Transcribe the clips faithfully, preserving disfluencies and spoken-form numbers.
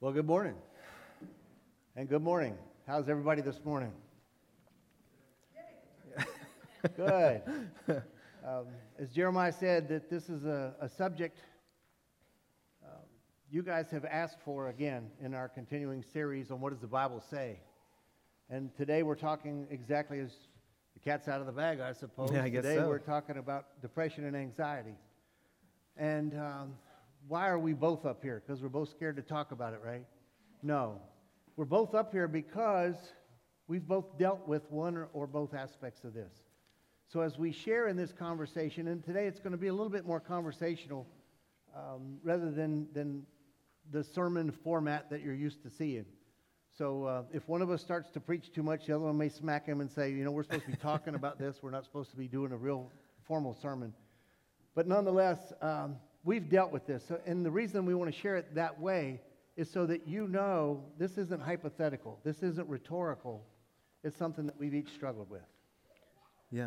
Well, good morning. And good morning. How's everybody this morning? Good. Um, as Jeremiah said, that this is a, a subject um, you guys have asked for again in our continuing series on what does the Bible say. And today we're talking exactly as the cat's out of the bag, I suppose. Yeah, I guess today so. we're talking about depression and anxiety. And um, why are we both up here? Because we're both scared to talk about it, right? No. We're both up here because we've both dealt with one or, or both aspects of this. So as we share in this conversation, and today it's going to be a little bit more conversational um, rather than, than the sermon format that you're used to seeing. So uh, if one of us starts to preach too much, the other one may smack him and say, you know, we're supposed to be talking about this. We're not supposed to be doing a real formal sermon. But nonetheless, um, we've dealt with this. So, and the reason we want to share it that way is so that you know this isn't hypothetical. This isn't rhetorical. It's something that we've each struggled with. Yeah.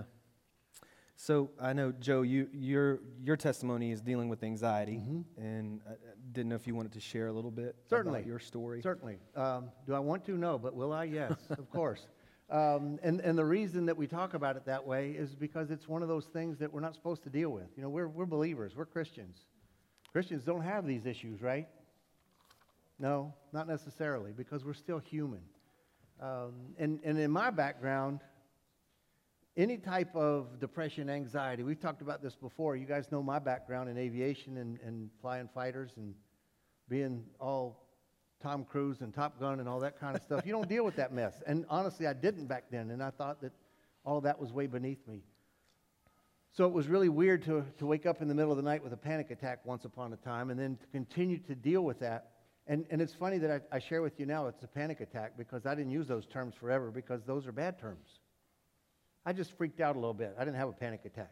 So I know, Joe, you your your testimony is dealing with anxiety, Mm-hmm. and I didn't know if you wanted to share a little bit Certainly. about your story. Certainly. Um, do I want to? No, but will I? Yes, of course. Um, and, and the reason that we talk about it that way is because it's one of those things that we're not supposed to deal with. You know, we're, we're believers. We're Christians. Christians don't have these issues, right? No, not necessarily, because we're still human. Um, and, and in my background, any type of depression, anxiety, we've talked about this before. You guys know my background in aviation and, and flying fighters and being all Tom Cruise and Top Gun and all that kind of stuff. You don't deal with that mess. And honestly, I didn't back then, and I thought that all of that was way beneath me. So it was really weird to, to wake up in the middle of the night with a panic attack once upon a time and then to continue to deal with that. And, and it's funny that I, I share with you now it's a panic attack because I didn't use those terms forever because those are bad terms. I just freaked out a little bit. I didn't have a panic attack.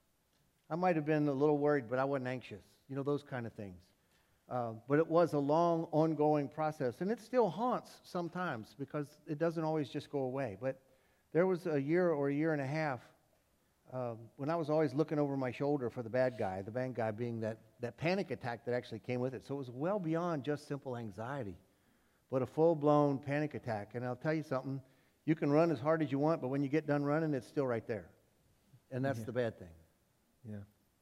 I might have been a little worried, but I wasn't anxious. You know, those kind of things. Uh, but it was a long, ongoing process, and it still haunts sometimes because it doesn't always just go away. But there was a year or a year and a half um, when I was always looking over my shoulder for the bad guy, the bad guy being that, that panic attack that actually came with it. So it was well beyond just simple anxiety, but a full-blown panic attack. And I'll tell you something, you can run as hard as you want, but when you get done running, it's still right there. And that's Yeah. the bad thing. Yeah.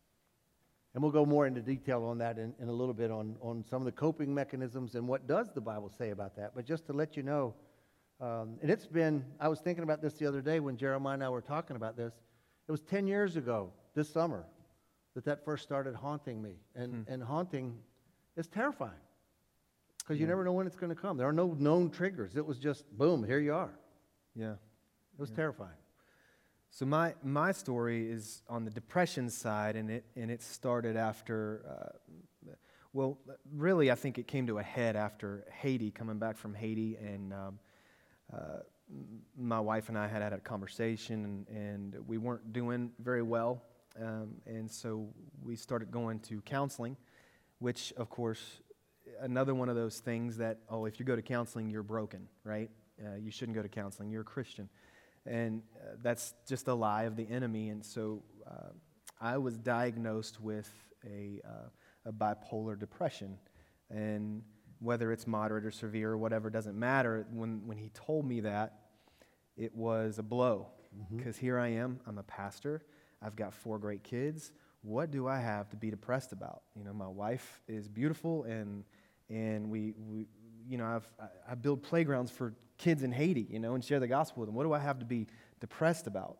And we'll go more into detail on that in, in a little bit on, on some of the coping mechanisms and what does the Bible say about that. But just to let you know, um, and it's been, I was thinking about this the other day when Jeremiah and I were talking about this. It was ten years ago this summer that that first started haunting me. And, Hmm. and haunting is terrifying because you Yeah. never know when it's going to come. There are no known triggers. It was just, boom, here you are. Yeah. It was Yeah. terrifying. So my my story is on the depression side, and it and it started after, uh, well, really I think it came to a head after Haiti, coming back from Haiti, and um, uh, m- my wife and I had had a conversation, and, and we weren't doing very well, um, and so we started going to counseling, which of course, another one of those things that, oh, if you go to counseling, you're broken, right? Uh, you shouldn't go to counseling, you're a Christian. And uh, that's just a lie of the enemy. And so uh, I was diagnosed with a, uh, a bipolar depression. And whether it's moderate or severe or whatever, doesn't matter. When, when he told me that, it was a blow. Because here I am, I'm a pastor, I've got four great kids. What do I have to be depressed about? You know, my wife is beautiful, and and we, we you know, I've, I, I build playgrounds for kids in Haiti, you know, and share the gospel with them. What do I have to be depressed about?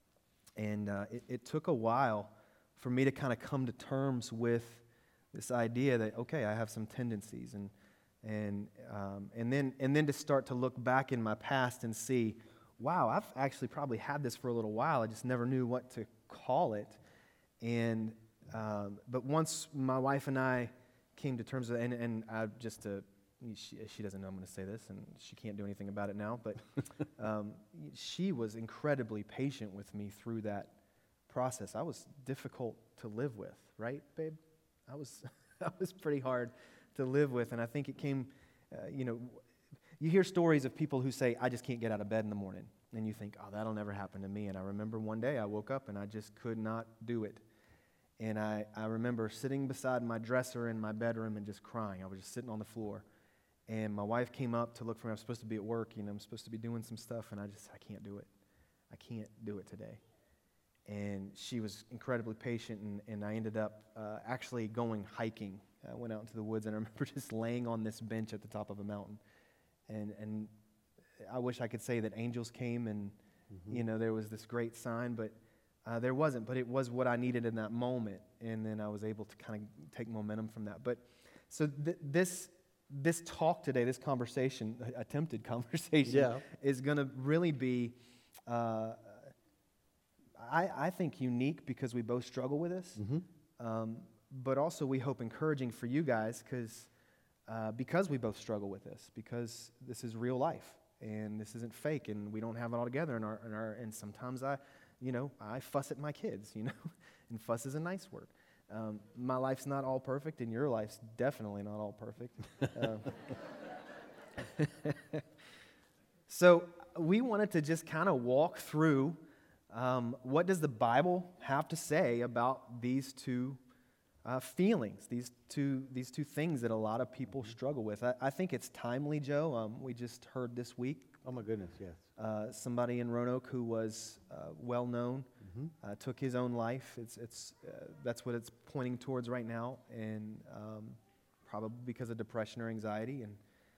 And uh, it, it took a while for me to kind of come to terms with this idea that, okay, I have some tendencies, and and um, and then and then to start to look back in my past and see, wow, I've actually probably had this for a little while. I just never knew what to call it. And um, but once my wife and I came to terms with, and and I just to. She, she doesn't know I'm going to say this, and she can't do anything about it now, but um, she was incredibly patient with me through that process. I was difficult to live with, right, babe? I was I was pretty hard to live with, and I think it came, uh, you know, you hear stories of people who say, I just can't get out of bed in the morning, and you think, oh, that'll never happen to me. And I remember one day I woke up and I just could not do it. And I, I remember sitting beside my dresser in my bedroom and just crying. I was just sitting on the floor. And my wife came up to look for me. I was supposed to be at work, you know, I'm supposed to be doing some stuff, and I just, I can't do it. I can't do it today. And she was incredibly patient, and, and I ended up uh, actually going hiking. I went out into the woods, and I remember just laying on this bench at the top of a mountain. And and I wish I could say that angels came and, mm-hmm. you know, there was this great sign, but uh, there wasn't. But it was what I needed in that moment, and then I was able to kind of take momentum from that. But so th- this this talk today, this conversation, attempted conversation, yeah. is going to really be, uh, I, I think, unique because we both struggle with this, mm-hmm. um, but also we hope encouraging for you guys because uh, because we both struggle with this, because this is real life and this isn't fake, and we don't have it all together in our in our. And sometimes I, you know, I fuss at my kids, you know, and fuss is a nice word. Um, my life's not all perfect, and your life's definitely not all perfect. Um, so we wanted to just kind of walk through um, what does the Bible have to say about these two uh, feelings, these two these two things that a lot of people struggle with. I, I think it's timely, Joe. Um, we just heard this week. Oh my goodness, yes. Uh, somebody in Roanoke who was uh, well known. Mm-hmm. Uh, took his own life. It's it's uh, that's what it's pointing towards right now, and um, probably because of depression or anxiety. And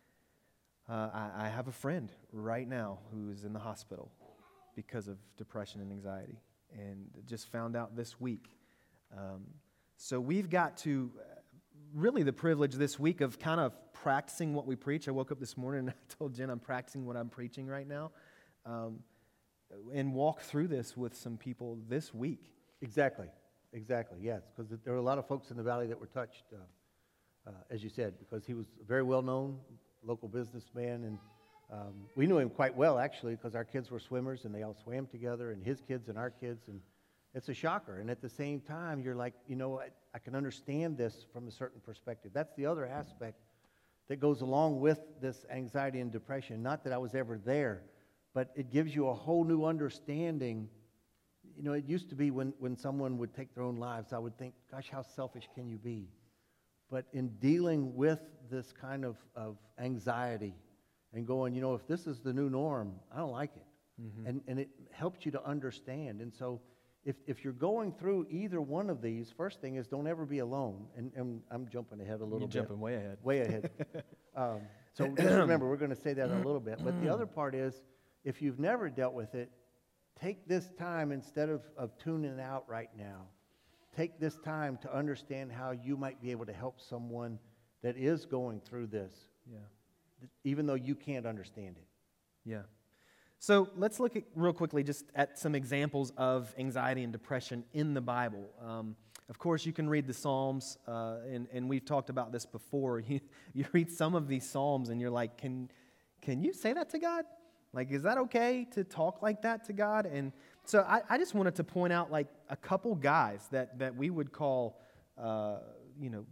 uh, I, I have a friend right now who's in the hospital because of depression and anxiety, and just found out this week. Um, so we've got to uh, really the privilege this week of kind of practicing what we preach. I woke up this morning and I told Jen I'm practicing what I'm preaching right now. Um, and walk through this with some people this week. Exactly, exactly, yes, because there were a lot of folks in the valley that were touched, uh, uh, as you said, because he was a very well-known local businessman, and um, we knew him quite well, actually, because our kids were swimmers, and they all swam together, and his kids and our kids, and it's a shocker. And at the same time, you're like, you know, I, I can understand this from a certain perspective. That's the other aspect that goes along with this anxiety and depression. Not that I was ever there, but it gives you a whole new understanding. You know, it used to be when, when someone would take their own lives, I would think, gosh, how selfish can you be? But in dealing with this kind of, of anxiety and going, you know, if this is the new norm, I don't like it. Mm-hmm. And, and it helps you to understand. And so if, if you're going through either one of these, first thing is don't ever be alone. And, and I'm jumping ahead a little You're bit. jumping way ahead. Way ahead. um, so just remember, we're going to say that in a little bit. But the other part is, if you've never dealt with it, take this time instead of, of tuning it out right now. Take this time to understand how you might be able to help someone that is going through this, Yeah. even though you can't understand it. Yeah. So let's look at, real quickly just at some examples of anxiety and depression in the Bible. Um, of course, you can read the Psalms, uh, and, and we've talked about this before. You, you read some of these Psalms, and you're like, can, can you say that to God? Like, is that okay to talk like that to God? And so I, I just wanted to point out, like, a couple guys that, that we would call, uh, you know,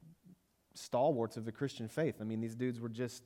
stalwarts of the Christian faith. I mean, these dudes were just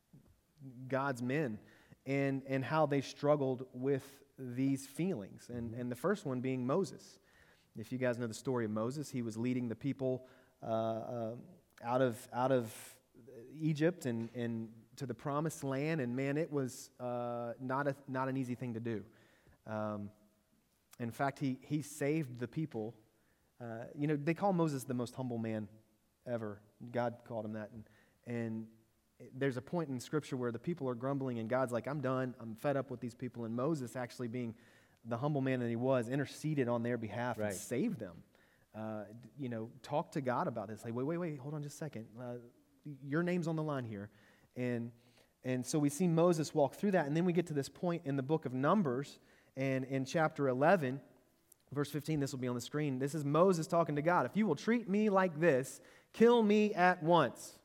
God's men, and, and how they struggled with these feelings. And, and the first one being Moses. If you guys know the story of Moses, he was leading the people uh, uh, out of out of Egypt and and to the promised land, and man, it was uh, not a not an easy thing to do. Um, in fact, he he saved the people. Uh, you know, they call Moses the most humble man ever. God called him that, and and there's a point in Scripture where the people are grumbling, and God's like, "I'm done. I'm fed up with these people." And Moses, actually being the humble man that he was, interceded on their behalf right. and saved them. Uh, you know, talk to God about this. Like, wait, wait, wait, hold on just a second. Uh, your name's on the line here. And and so we see Moses walk through that, and then we get to this point in the book of Numbers, and in chapter eleven, verse fifteen, this will be on the screen. This is Moses talking to God. If you will treat me like this, kill me at once.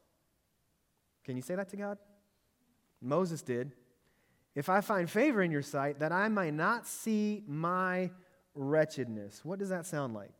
Can you say that to God? Moses did. If I find favor in your sight, that I might not see my wretchedness. What does that sound like?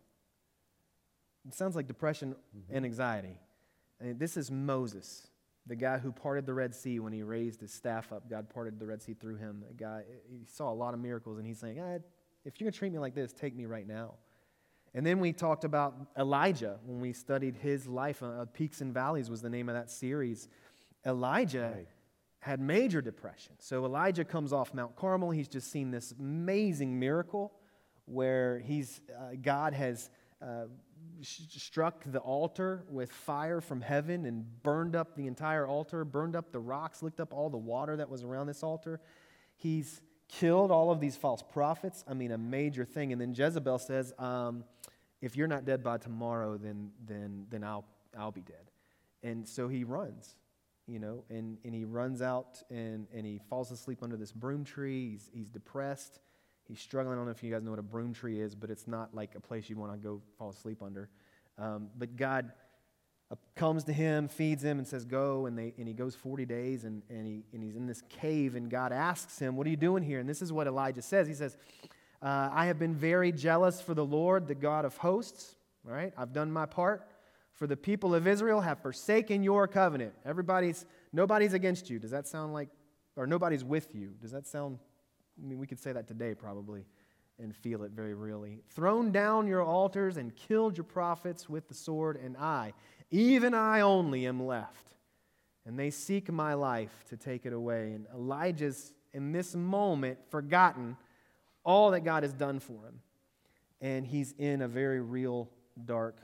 It sounds like depression mm-hmm. and anxiety. And this is Moses, the guy who parted the Red Sea when he raised his staff up. God parted the Red Sea through him. The guy, he saw a lot of miracles, and he's saying, ah, if you're going to treat me like this, take me right now. And then we talked about Elijah when we studied his life. Uh, Peaks and Valleys was the name of that series. Elijah Right. had major depression. So Elijah comes off Mount Carmel. He's just seen this amazing miracle where he's uh, God has uh, sh- struck the altar with fire from heaven and burned up the entire altar, burned up the rocks, licked up all the water that was around this altar. He's killed all of these false prophets. I mean, a major thing. And then Jezebel says, um, if you're not dead by tomorrow, then then then I'll I'll be dead. And so he runs, you know, and, and he runs out and, and he falls asleep under this broom tree. He's, he's depressed. He's struggling. I don't know if you guys know what a broom tree is, but it's not like a place you want to go fall asleep under. Um, but God uh, comes to him, feeds him, and says, go. And they and he goes forty days, and, and, he, and he's in this cave, and God asks him, what are you doing here? And this is what Elijah says. He says, uh, I have been very jealous for the Lord, the God of hosts. All right, I've done my part. For the people of Israel have forsaken your covenant. Everybody's, nobody's against you. Does that sound like, or nobody's with you? Does that sound, I mean, we could say that today probably and feel it very really. Thrown down your altars and killed your prophets with the sword, and I, even I only am left. And they seek my life to take it away. And Elijah's, in this moment, forgotten all that God has done for him. And he's in a very real dark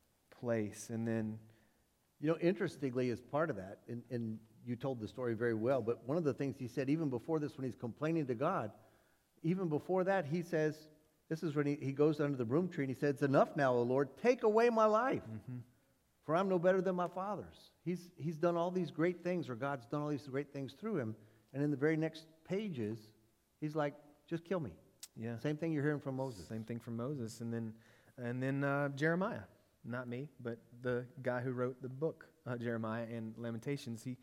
place. And then, You know, interestingly, as part of that, and, and you told the story very well, but one of the things he said, even before this, when he's complaining to God, even before that, he says, this is when he, he goes under the broom tree, and he says, it's enough now, O Lord, take away my life, mm-hmm. for I'm no better than my fathers. He's, he's done all these great things, or God's done all these great things through him, and in the very next pages, he's like, just kill me. Yeah. Same thing you're hearing from Moses. Same thing from Moses. And then, and then uh, Jeremiah. Not me, but the guy who wrote the book, uh, Jeremiah and Lamentations. He,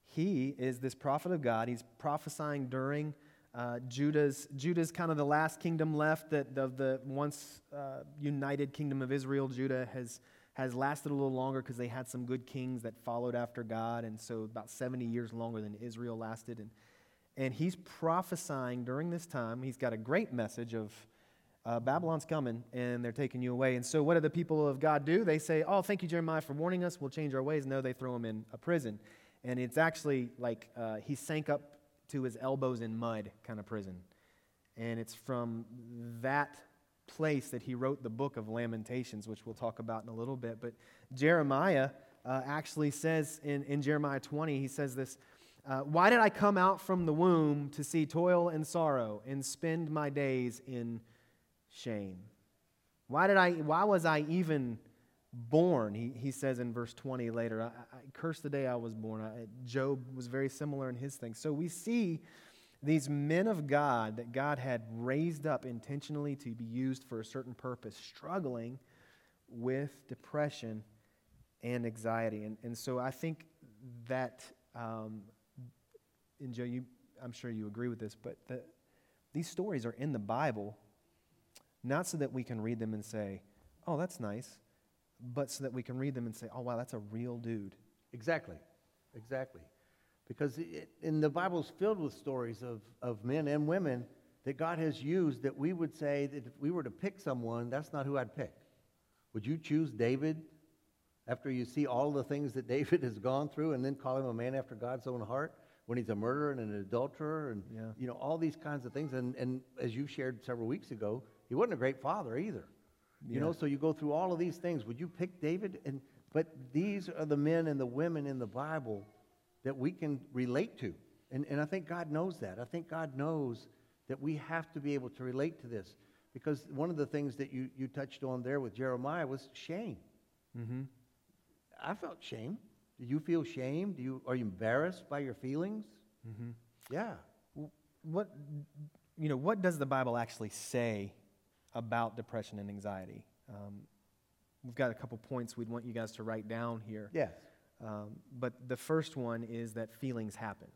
he is this prophet of God. He's prophesying during uh, Judah's, Judah's kind of the last kingdom left that of the once uh, united kingdom of Israel. Judah has, has lasted a little longer because they had some good kings that followed after God, and so about seventy years longer than Israel lasted. And, and he's prophesying during this time. He's got a great message of Uh, Babylon's coming, and they're taking you away. And so what do the people of God do? They say, oh, thank you, Jeremiah, for warning us. We'll change our ways. No, they throw him in a prison. And it's actually like uh, he sank up to his elbows in mud kind of prison. And it's from that place that he wrote the book of Lamentations, which we'll talk about in a little bit. But Jeremiah uh, actually says in, in Jeremiah twenty, he says this, uh, why did I come out from the womb to see toil and sorrow and spend my days in shame? Why did I? Why was I even born? He, he says in verse twenty later, I, I cursed the day I was born. I, Job was very similar in his thing. So we see these men of God that God had raised up intentionally to be used for a certain purpose, struggling with depression and anxiety. And, and so I think that, um, and Joe, you, I'm sure you agree with this, but the, these stories are in the Bible not so that we can read them and say, oh, that's nice, but so that we can read them and say, oh, wow, that's a real dude. Exactly, exactly. Because it, in the Bible's filled with stories of, of men and women that God has used that we would say that if we were to pick someone, that's not who I'd pick. Would you choose David after you see all the things that David has gone through and then call him a man after God's own heart when he's a murderer and an adulterer and Yeah. you know all these kinds of things? And, and as you shared several weeks ago, he wasn't a great father either. You Yeah. know, so you go through all of these things. Would you pick David? And but these are the men and the women in the Bible that we can relate to. And, and I think God knows that. I think God knows that we have to be able to relate to this. Because one of the things that you, you touched on there with Jeremiah was shame. Mm-hmm. I felt shame. Do you feel shame? Do you, are you embarrassed by your feelings? Mm-hmm. Yeah. What, you know, what does the Bible actually say about depression and anxiety? Um, we've got a couple points we'd want you guys to write down here. Yes. Um, but the first one is that feelings happen.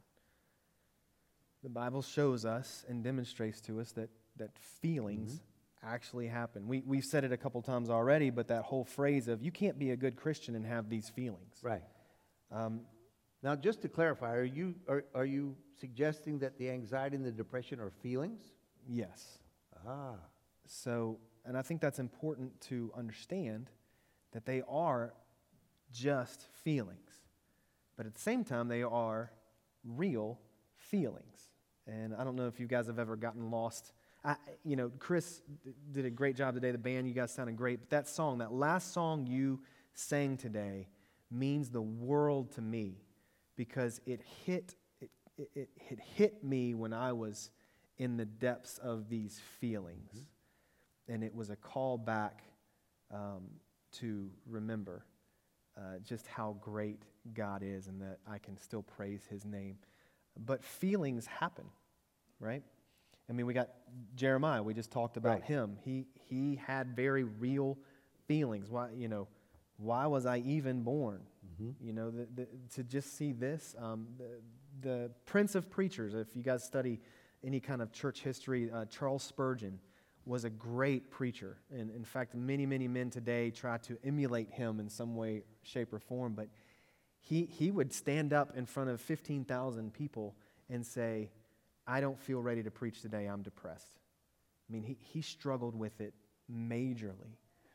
The Bible shows us and demonstrates to us that, that feelings mm-hmm. actually happen. We, we've said it a couple times already, but that whole phrase of you can't be a good Christian and have these feelings. Right. Um, now, just to clarify, are you are, are you suggesting that the anxiety and the depression are feelings? yes. Ah. So, and I think that's important to understand that they are just feelings. but at the same time, they are real feelings. And I don't know if you guys have ever gotten lost. I, you know, Chris d- did a great job today. The band, you guys sounded great. But that song, that last song you sang today, means the world to me because it hit it, it, it, it hit me when I was in the depths of these feelings. Mm-hmm. And it was a call back um, to remember uh, just how great God is and that I can still praise His name. But feelings happen, right? I mean, we got Jeremiah. We just talked about right. him. He he had very real feelings. Why, you know, why was I even born? Mm-hmm. You know, the, the, to just see this. Um, the, the Prince of Preachers, if you guys study any kind of church history, uh, Charles Spurgeon was a great preacher. And in fact, many, many men today try to emulate him in some way, shape, or form. But he he would stand up in front of fifteen thousand people and say, I don't feel ready to preach today, I'm depressed. I mean, he, he struggled with it majorly.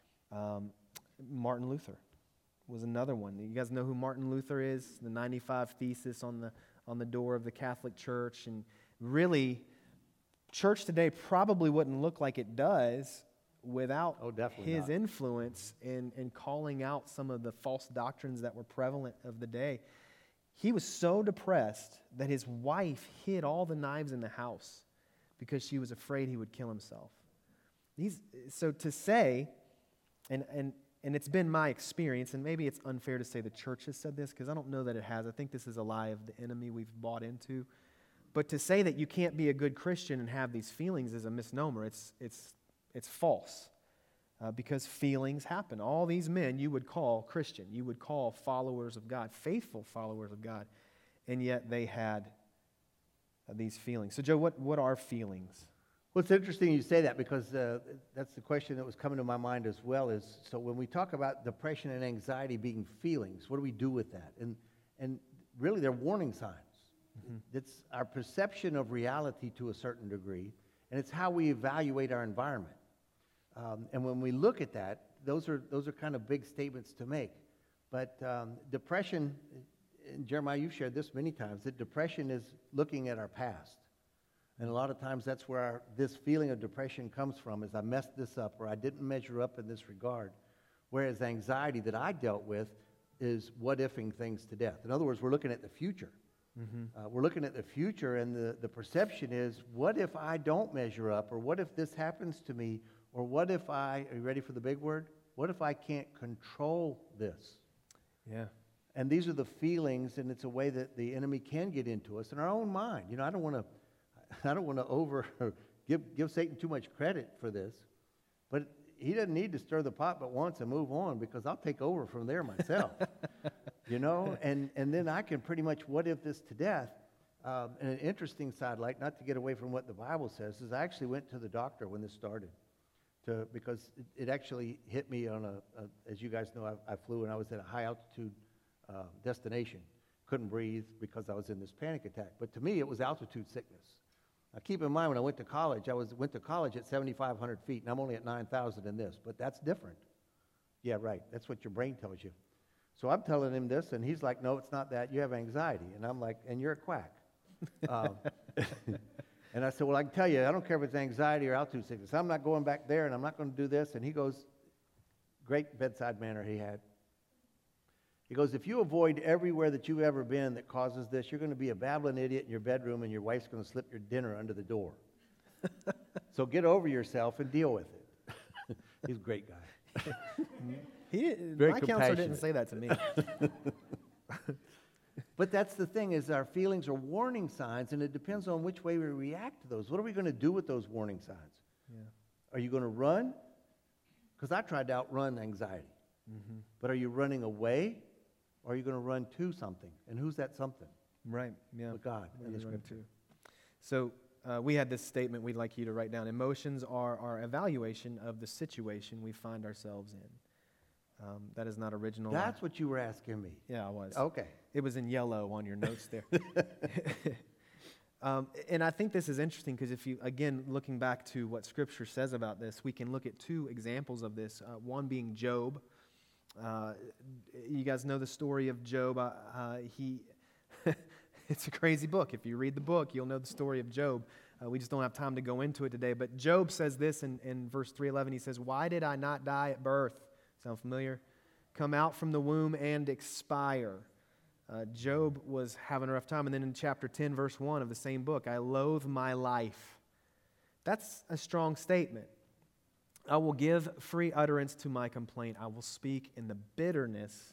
Um, Martin Luther was another one. You guys know who Martin Luther is? The ninety-five Thesis on the on the door of the Catholic Church. And really, church today probably wouldn't look like it does without oh, his not. influence in, in calling out some of the false doctrines that were prevalent of the day. He was so depressed that his wife hid all the knives in the house because she was afraid he would kill himself. He's, so to say, and, and, and it's been my experience, and maybe it's unfair to say the church has said this because I don't know that it has. I think this is a lie of the enemy we've bought into. But to say that you can't be a good Christian and have these feelings is a misnomer. It's, it's, it's false. Uh, because feelings happen. All these men you would call Christian, you would call followers of God, faithful followers of God, and yet they had uh, these feelings. So Joe, what, what are feelings? Well, it's interesting you say that because uh, that's the question that was coming to my mind as well is, so when we talk about depression and anxiety being feelings, what do we do with that? And, and really they're warning signs. Mm-hmm. It's our perception of reality to a certain degree, and it's how we evaluate our environment. Um, and when we look at that, those are those are kind of big statements to make. But um, depression, and Jeremiah, you've shared this many times, that depression is looking at our past. And a lot of times that's where our, this feeling of depression comes from, is I messed this up or I didn't measure up in this regard. Whereas anxiety that I dealt with is what-ifing things to death. In other words, we're looking at the future. Mm-hmm. Uh, we're looking at the future, and the, the perception is, what if I don't measure up, or what if this happens to me? Or what if I, are you ready for the big word? What if I can't control this? Yeah. And these are the feelings, and it's a way that the enemy can get into us in our own mind. You know, I don't want to, I don't want to over give give Satan too much credit for this, but he doesn't need to stir the pot but once and move on, because I'll take over from there myself. You know, and and then I can pretty much what if this to death. Um, and an interesting sidelight, not to get away from what the Bible says, is I actually went to the doctor when this started. To, because it, it actually hit me on a, a, as you guys know, I, I flew and I was at a high altitude uh, destination. Couldn't breathe because I was in this panic attack. But to me, it was altitude sickness. Now, keep in mind, when I went to college, I was went to college at seventy-five hundred feet, and I'm only at nine thousand in this. But that's different. Yeah, right. That's what your brain tells you. So I'm telling him this, and he's like, no, it's not that. You have anxiety. And I'm like, and you're a quack. um, And I said, well, I can tell you, I don't care if it's anxiety or altitude sickness. I'm not going back there, and I'm not going to do this. And he goes, great bedside manner he had. He goes, if you avoid everywhere that you've ever been that causes this, you're going to be a babbling idiot in your bedroom, and your wife's going to slip your dinner under the door. So get over yourself and deal with it. He's a great guy. he Very my counselor didn't say that to me. But that's the thing, is our feelings are warning signs, and it depends on which way we react to those. What are we going to do with those warning signs? Yeah. Are you going to run? Because I tried to outrun anxiety. Mm-hmm. But are you running away, or are you going to run to something? And who's that something? Right, yeah. With God and the Scripture. To. So uh, we had this statement we'd like you to write down. Emotions are our evaluation of the situation we find ourselves in. Um, that is not original. That's what you were asking me. Yeah, I was. Okay. It was in yellow on your notes there. um, and I think this is interesting because if you, again, looking back to what Scripture says about this, we can look at two examples of this. Uh, one being Job. Uh, you guys know the story of Job. Uh, uh, he, it's a crazy book. If you read the book, you'll know the story of Job. Uh, we just don't have time to go into it today. But Job says this in, in verse three eleven. He says, "Why did I not die at birth?" Sound familiar? "Come out from the womb and expire." Uh, Job was having a rough time. And then in chapter ten, verse one of the same book, "I loathe my life." That's a strong statement. "I will give free utterance to my complaint. I will speak in the bitterness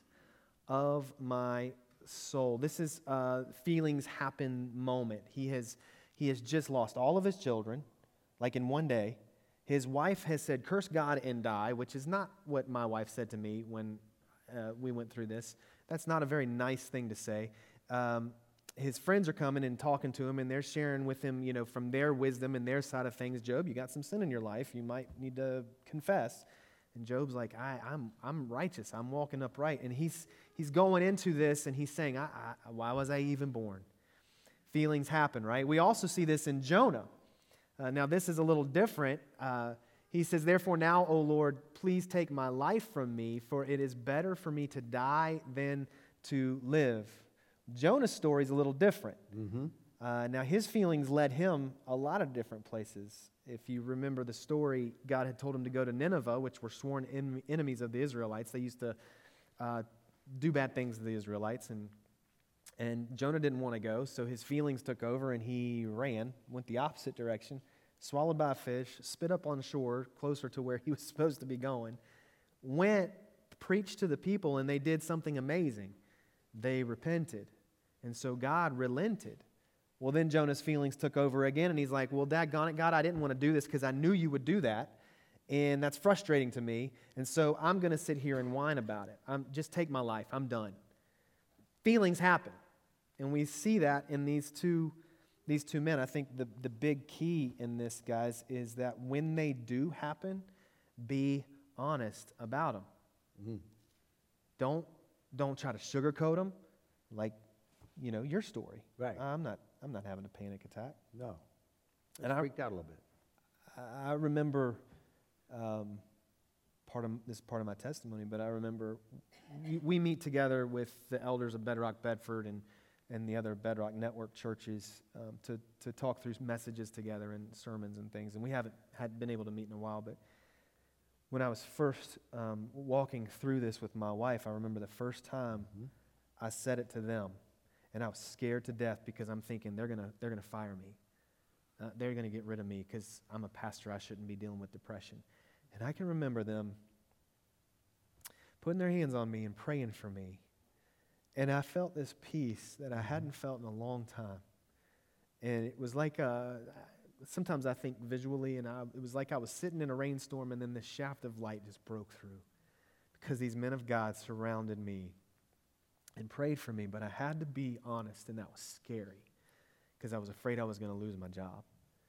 of my soul." This is a feelings happen moment. He has, he has just lost all of his children, like in one day. His wife has said, "Curse God and die," which is not what my wife said to me when uh, we went through this. That's not a very nice thing to say. Um, his friends are coming and talking to him, and they're sharing with him, you know, from their wisdom and their side of things. "Job, you got some sin in your life. You might need to confess." And Job's like, I, I'm I'm righteous. I'm walking upright. And he's he's going into this, and he's saying, I, I, why was I even born? Feelings happen, right? We also see this in Jonah. Uh, now, this is a little different. Uh, he says, "Therefore now, O Lord, please take my life from me, for it is better for me to die than to live." Jonah's story is a little different. Mm-hmm. Uh, now, his feelings led him a lot of different places. If you remember the story, God had told him to go to Nineveh, which were sworn en- enemies of the Israelites. They used to uh, do bad things to the Israelites, and and Jonah didn't want to go, so his feelings took over, and he ran, went the opposite direction, swallowed by a fish, spit up on shore, closer to where he was supposed to be going, went, preached to the people, and they did something amazing. They repented. And so God relented. Well, then Jonah's feelings took over again, and he's like, "Well, daggone it, God, I didn't want to do this because I knew you would do that, and that's frustrating to me, and so I'm going to sit here and whine about it. I'm, just take my life. I'm done." Feelings happen, and we see that in these two, these two men. I think the, the big key in this, guys, is that when they do happen, be honest about them. Mm-hmm. Don't Don't try to sugarcoat them, like, you know, your story. Right. I'm not. I'm not having a panic attack. No. And I freaked out a little bit. I I remember um, part of this is part of my testimony, but I remember we, we meet together with the elders of Bedrock Bedford and and the other Bedrock Network churches um, to to talk through messages together and sermons and things. And we haven't had been able to meet in a while, but when I was first um, walking through this with my wife, I remember the first time mm-hmm. I said it to them, and I was scared to death because I'm thinking they're gonna they're gonna fire me, uh, they're gonna get rid of me because I'm a pastor. I shouldn't be dealing with depression. And I can remember them putting their hands on me and praying for me, and I felt this peace that I hadn't felt in a long time. And it was like a sometimes I think visually, and I, it was like I was sitting in a rainstorm, and then this shaft of light just broke through because these men of God surrounded me and prayed for me. But I had to be honest, and that was scary because I was afraid I was going to lose my job.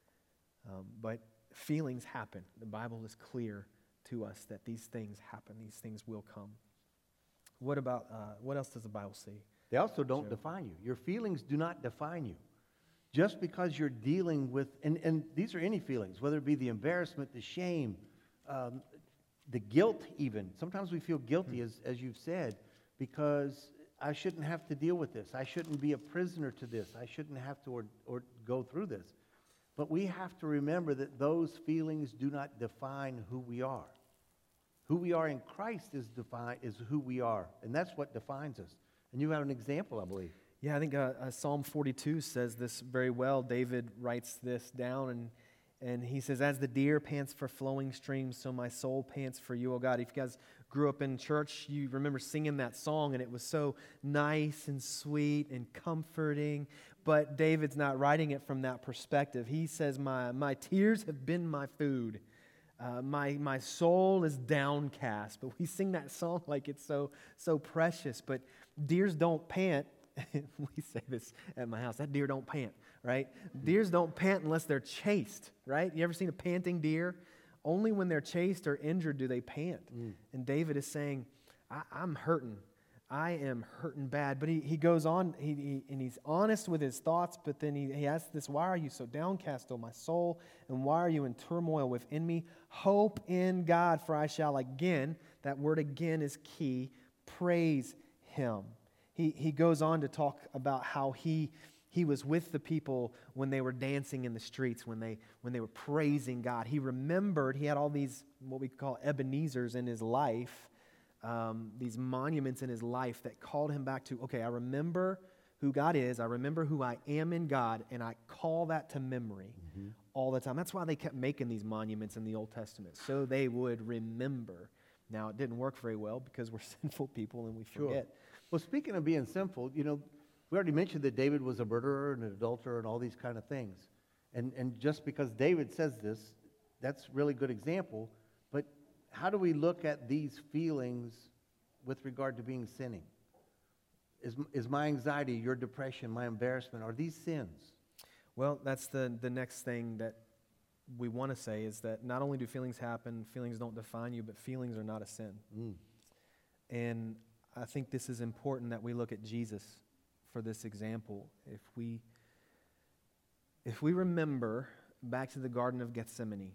Um, but feelings happen. The Bible is clear to us that these things happen. These things will come. What about, uh, what else does the Bible say? They also don't Joe? define you. Your feelings do not define you. Just because you're dealing with, and, and these are any feelings, whether it be the embarrassment, the shame, um, the guilt even. Sometimes we feel guilty, as, as you've said, because I shouldn't have to deal with this. I shouldn't be a prisoner to this. I shouldn't have to or, or go through this. But we have to remember that those feelings do not define who we are. Who we are in Christ is define, is who we are, and that's what defines us. And you have an example, I believe. Yeah, I think uh, uh, Psalm forty-two says this very well. David writes this down, and and he says, "As the deer pants for flowing streams, so my soul pants for you, O God." If you guys grew up in church, you remember singing that song, and it was so nice and sweet and comforting. But David's not writing it from that perspective. He says, "My my tears have been my food. Uh, my my soul is downcast." But we sing that song like it's so so precious. But deers don't pant. We say this at my house. That deer don't pant, right? Deers don't pant unless they're chased, right? You ever seen a panting deer? Only when they're chased or injured do they pant. Mm. And David is saying, I, I'm hurting. I am hurting bad. But he, he goes on, he, he, and he's honest with his thoughts, but then he, he asks this, "Why are you so downcast, O my soul? And why are you in turmoil within me? Hope in God, for I shall again," That word again is key. Praise Him. He, he goes on to talk about how he, he was with the people when they were dancing in the streets, when they, when they were praising God. He remembered, he had all these, what we call Ebenezers in his life, um, these monuments in his life that called him back to, okay, I remember who God is, I remember who I am in God, and I call that to memory mm-hmm. all the time. That's why they kept making these monuments in the Old Testament, so they would remember. Now, it didn't work very well because we're sinful people and we forget. Sure. Well, speaking of being sinful, you know, we already mentioned that David was a murderer and an adulterer and all these kind of things. And and just because David says this, that's a really good example. But how do we look at these feelings with regard to being sinning? Is, is my anxiety, your depression, my embarrassment, are these sins? Well, that's the, the next thing that we want to say is that not only do feelings happen, feelings don't define you, but feelings are not a sin. Mm. And I think this is important that we look at Jesus for this example. If we, if we remember back to the Garden of Gethsemane,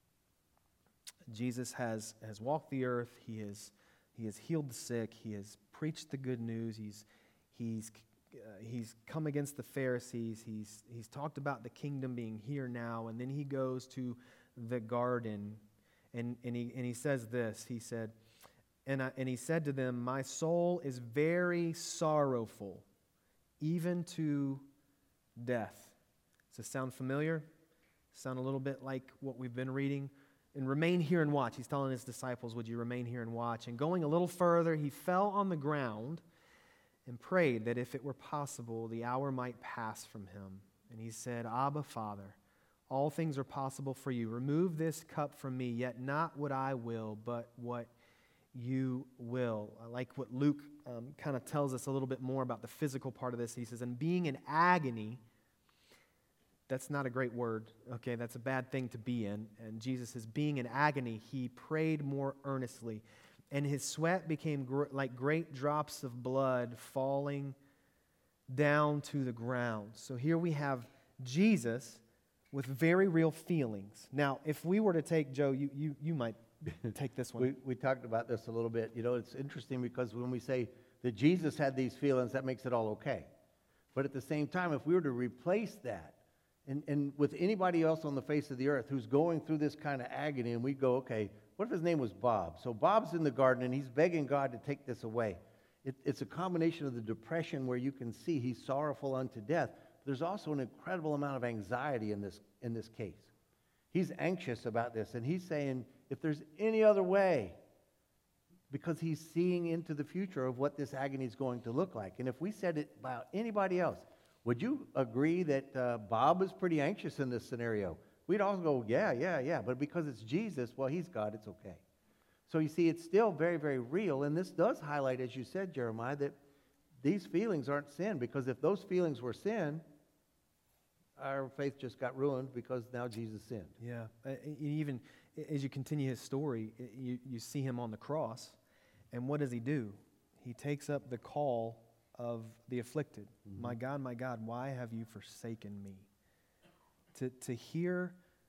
Jesus has, has walked the earth, he has, he has healed the sick, he has preached the good news, he's, he's, uh, he's come against the Pharisees, he's, he's talked about the kingdom being here now, and then he goes to the garden, and, and, he, and he says this, he said, and, I, and he said to them, my soul is very sorrowful, even to death. Does this sound familiar? Sound a little bit like what we've been reading? And remain here and watch. He's telling his disciples, would you remain here and watch? And going a little further, he fell on the ground and prayed that if it were possible, the hour might pass from him. And he said, Abba, Father, all things are possible for you. Remove this cup from me, yet not what I will, but what you will. I like what Luke um, kind of tells us a little bit more about the physical part of this. He says, and being in agony, that's not a great word, okay? That's a bad thing to be in. And Jesus says, being in agony, he prayed more earnestly. And his sweat became gr- like great drops of blood falling down to the ground. So here we have Jesus with very real feelings. Now, if we were to take, Joe, you you, you might take this one. we, we talked about this a little bit. You know, it's interesting because when we say that Jesus had these feelings, that makes it all okay. But at the same time, if we were to replace that, And, and with anybody else on the face of the earth who's going through this kind of agony, and we go, okay, what if his name was Bob? So Bob's in the garden, and he's begging God to take this away. It, it's a combination of the depression where you can see he's sorrowful unto death. But there's also an incredible amount of anxiety in this, in this case. He's anxious about this, and he's saying, if there's any other way, because he's seeing into the future of what this agony is going to look like. And if we said it about anybody else, would you agree that uh, Bob is pretty anxious in this scenario? We'd all go, yeah, yeah, yeah. But because it's Jesus, well, he's God, it's okay. So you see, it's still very, very real. And this does highlight, as you said, Jeremiah, that these feelings aren't sin. Because if those feelings were sin, our faith just got ruined because now Jesus sinned. Yeah. Uh, even as you continue his story, you, you see him on the cross. And what does he do? He takes up the call of the afflicted. Mm-hmm. My God, my God, why have you forsaken me? To, to hear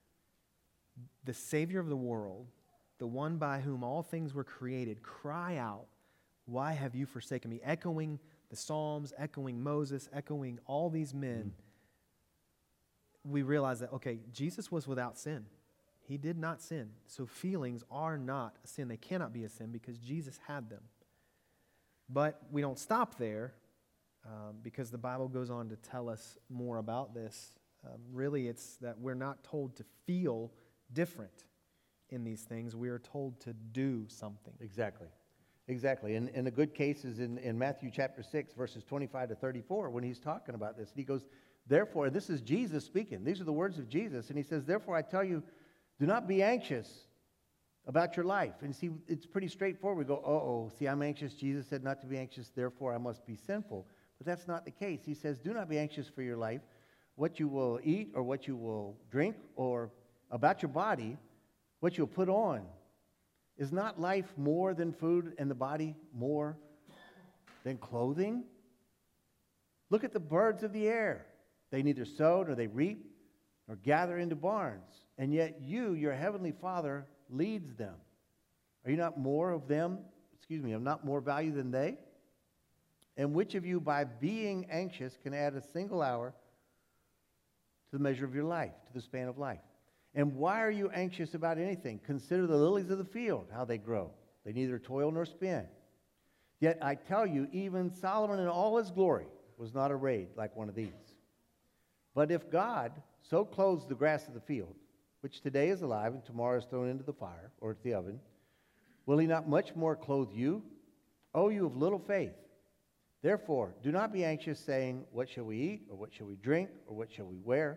the Savior of the world, the one by whom all things were created, cry out, why have you forsaken me? Echoing the Psalms, echoing Moses, echoing all these men, mm-hmm. we realize that, okay, Jesus was without sin. He did not sin. So feelings are not a sin. They cannot be a sin because Jesus had them. But we don't stop there um, because the Bible goes on to tell us more about this. Um, really, it's that we're not told to feel different in these things. We are told to do something. Exactly. Exactly. And, and a good case is in, in Matthew chapter six, verses twenty-five to thirty-four, when he's talking about this. And he goes, therefore, this is Jesus speaking. These are the words of Jesus. And he says, therefore, I tell you, do not be anxious about your life. And see, it's pretty straightforward. We go, uh-oh, see, I'm anxious. Jesus said not to be anxious, therefore I must be sinful. But that's not the case. He says, do not be anxious for your life, what you will eat or what you will drink, or about your body, what you'll put on. Is not life more than food and the body more than clothing? Look at the birds of the air. They neither sow nor they reap nor gather into barns. And yet you, your heavenly Father, leads them. Are you not more of them, excuse me, of not more value than they? And which of you, by being anxious, can add a single hour to the measure of your life, to the span of life? And why are you anxious about anything? Consider the lilies of the field, how they grow. They neither toil nor spin. Yet I tell you, even Solomon in all his glory was not arrayed like one of these. But if God so clothes the grass of the field, which today is alive and tomorrow is thrown into the fire or into the oven, will he not much more clothe you, O you of little faith? Therefore, do not be anxious, saying, what shall we eat, or what shall we drink, or what shall we wear?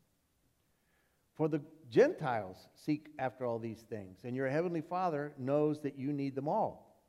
For the Gentiles seek after all these things, and your heavenly Father knows that you need them all.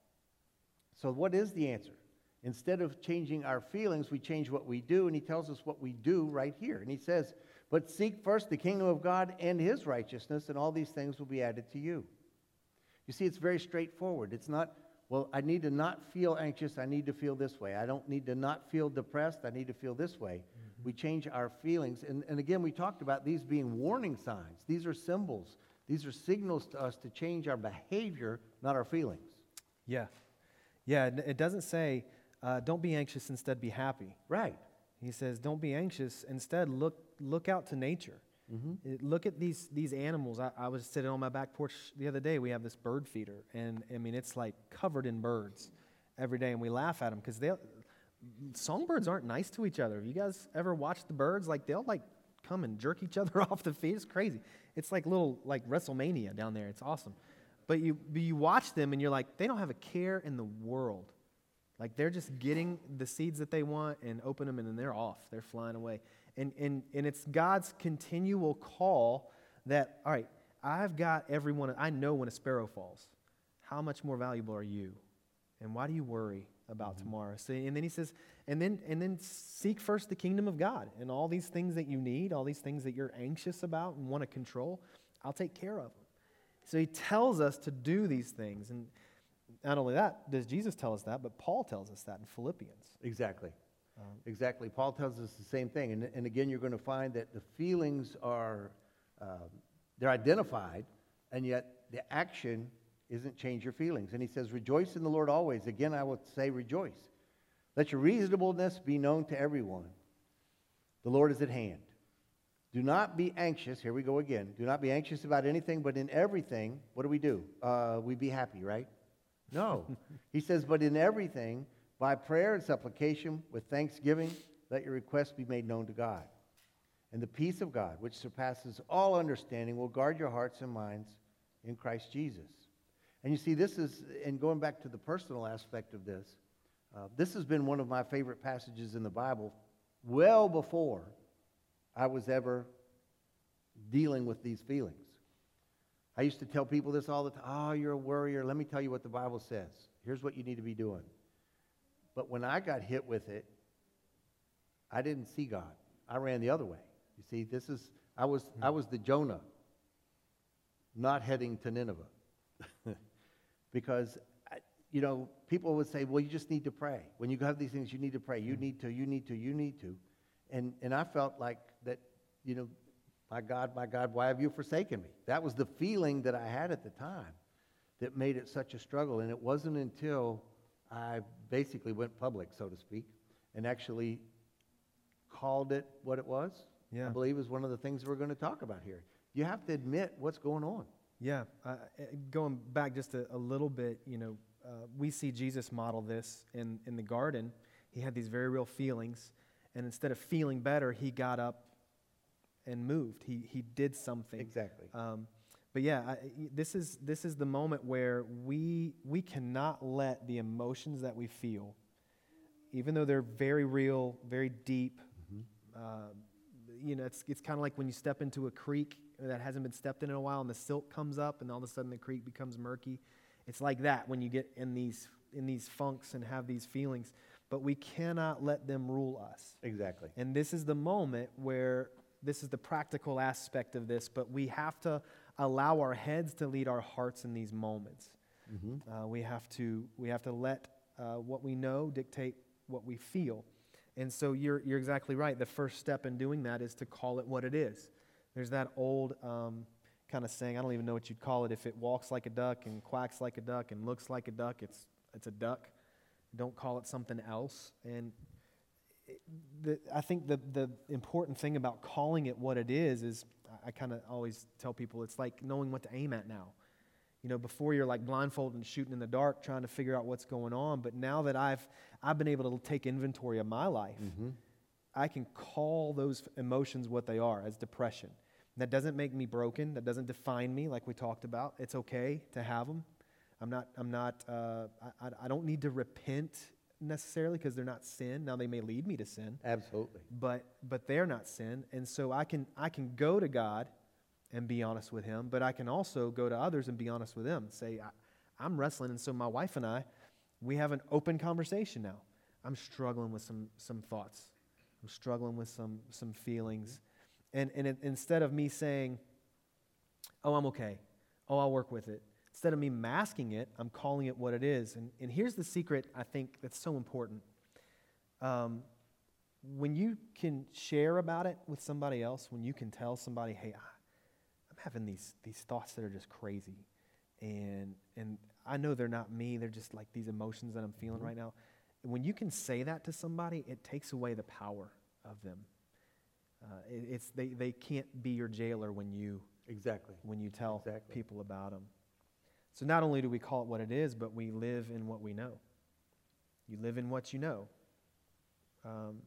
So what is the answer? Instead of changing our feelings, we change what we do, and he tells us what we do right here. And he says, but seek first the kingdom of God and his righteousness, and all these things will be added to you. You see, it's very straightforward. It's not, well, I need to not feel anxious. I need to feel this way. I don't need to not feel depressed. I need to feel this way. Mm-hmm. We change our feelings. And, and again, we talked about these being warning signs. These are symbols. These are signals to us to change our behavior, not our feelings. Yeah. Yeah, it it doesn't say, uh, don't be anxious, instead be happy. Right. He says, don't be anxious. Instead, look look out to nature. Mm-hmm. It, look at these these animals. I, I was sitting on my back porch the other day. We have this bird feeder, and I mean, it's like covered in birds every day, and we laugh at them because they songbirds aren't nice to each other. Have you guys ever watched the birds? Like, they'll like come and jerk each other off the feed. It's crazy. It's like little like WrestleMania down there. It's awesome. But you but you watch them, and you're like, they don't have a care in the world. Like, they're just getting the seeds that they want and open them, and then they're off. They're flying away. And, and, and it's God's continual call that, all right, I've got everyone, I know when a sparrow falls. How much more valuable are you? And why do you worry about mm-hmm. tomorrow? So, and then he says, and then, and then seek first the kingdom of God. And all these things that you need, all these things that you're anxious about and want to control, I'll take care of them. So he tells us to do these things. And not only that, does Jesus tell us that, but Paul tells us that in Philippians. Exactly. Um, exactly. Paul tells us the same thing. And, and again, you're going to find that the feelings are, um, they're identified, and yet the action isn't change your feelings. And he says, rejoice in the Lord always. Again, I will say rejoice. Let your reasonableness be known to everyone. The Lord is at hand. Do not be anxious. Here we go again. Do not be anxious about anything, but in everything, what do we do? Uh, we be happy, right? No. He says, but in everything, by prayer and supplication, with thanksgiving, let your requests be made known to God. And the peace of God, which surpasses all understanding, will guard your hearts and minds in Christ Jesus. And you see, this is, and going back to the personal aspect of this, uh, this has been one of my favorite passages in the Bible well before I was ever dealing with these feelings. I used to tell people this all the time. Oh, you're a worrier. Let me tell you what the Bible says. Here's what you need to be doing. But when I got hit with it, I didn't see God. I ran the other way. You see, this is, I was, mm-hmm. I was the Jonah, not heading to Nineveh. Because, I, you know, people would say, well, you just need to pray. When you have these things, you need to pray. You mm-hmm. need to, you need to, you need to. And, and I felt like that, you know, my God, my God, why have you forsaken me? That was the feeling that I had at the time that made it such a struggle. And it wasn't until I basically went public, so to speak, and actually called it what it was. Yeah. I believe is one of the things we're going to talk about here. You have to admit what's going on. Yeah. Uh, going back just a, a little bit, you know, uh, we see Jesus model this in, in the garden. He had these very real feelings, and instead of feeling better, he got up and moved. He he did something. Exactly. Um, but yeah, I, this is this is the moment where we we cannot let the emotions that we feel, even though they're very real, very deep. Mm-hmm. Uh, you know, it's it's kind of like when you step into a creek that hasn't been stepped in in a while, and the silt comes up, and all of a sudden the creek becomes murky. It's like that when you get in these in these funks and have these feelings. But we cannot let them rule us. Exactly. And this is the moment where this is the practical aspect of this, but we have to allow our heads to lead our hearts in these moments. Mm-hmm. Uh, we have to we have to let uh, what we know dictate what we feel. And so you're you're exactly right. The first step in doing that is to call it what it is. There's that old, um, kind of saying, I don't even know what you'd call it. If it walks like a duck and quacks like a duck and looks like a duck, it's it's a duck. Don't call it something else. And it, the, I think the, the important thing about calling it what it is is I kind of always tell people it's like knowing what to aim at now. You know, before you're like blindfolded and shooting in the dark trying to figure out what's going on. But now that I've I've been able to take inventory of my life, mm-hmm. I can call those emotions what they are, as depression. That doesn't make me broken. That doesn't define me, like we talked about. It's okay to have them. I'm not. I'm not. Uh, I, I don't need to repent necessarily because they're not sin. Now they may lead me to sin. Absolutely. But but they're not sin, and so I can I can go to God and be honest with Him. But I can also go to others and be honest with them. Say I, I'm wrestling, and so my wife and I, we have an open conversation now. I'm struggling with some some thoughts. I'm struggling with some some feelings. And, and it, instead of me saying, oh, I'm okay. Oh, I'll work with it. Instead of me masking it, I'm calling it what it is. And, and here's the secret, I think, that's so important. Um, when you can share about it with somebody else, when you can tell somebody, hey, I, I'm having these, these thoughts that are just crazy. And, and I know they're not me. They're just like these emotions that I'm feeling mm-hmm. right now. When you can say that to somebody, it takes away the power of them. Uh, it, it's they, they can't be your jailer when you exactly when you tell exactly. people about them. So not only do we call it what it is, but we live in what we know. You live in what you know. Um,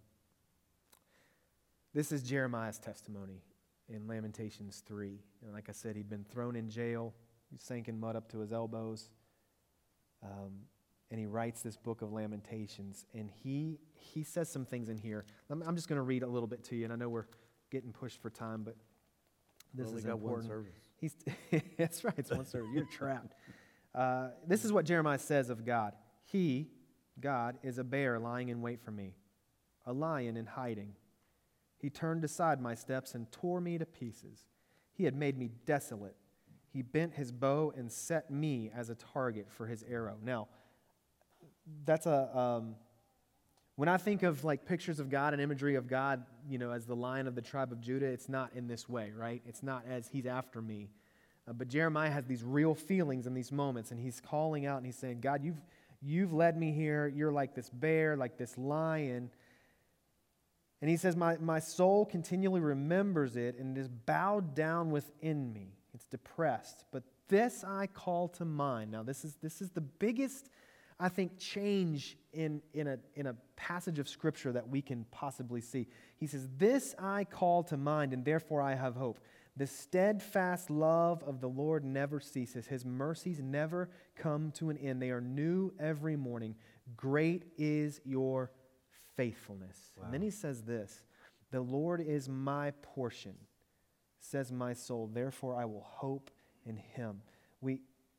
this is Jeremiah's testimony in Lamentations three. And like I said, he'd been thrown in jail. He sank in mud up to his elbows. Um, and he writes this book of Lamentations, and he he says some things in here. I'm, I'm just going to read a little bit to you, and I know we're getting pushed for time, but this well, is we got important. One service. He's that's right, it's one service. You're trapped. Uh, this is what Jeremiah says of God. He, God, is a bear lying in wait for me, a lion in hiding. He turned aside my steps and tore me to pieces. He had made me desolate. He bent his bow and set me as a target for his arrow. Now, that's a, um, when I think of like pictures of God and imagery of God, you know, as the Lion of the tribe of Judah, it's not in this way, right? It's not as he's after me. Uh, but Jeremiah has these real feelings in these moments, and he's calling out and he's saying, God, you've, you've led me here. You're like this bear, like this lion. And he says, my, my soul continually remembers it and is bowed down within me. It's depressed. But this I call to mind. Now, this is this is the biggest, I think, change in, in, a, in a passage of Scripture that we can possibly see. He says, this I call to mind, and therefore I have hope. The steadfast love of the Lord never ceases. His mercies never come to an end. They are new every morning. Great is your faithfulness. Wow. And then he says this, the Lord is my portion, says my soul. Therefore I will hope in him. We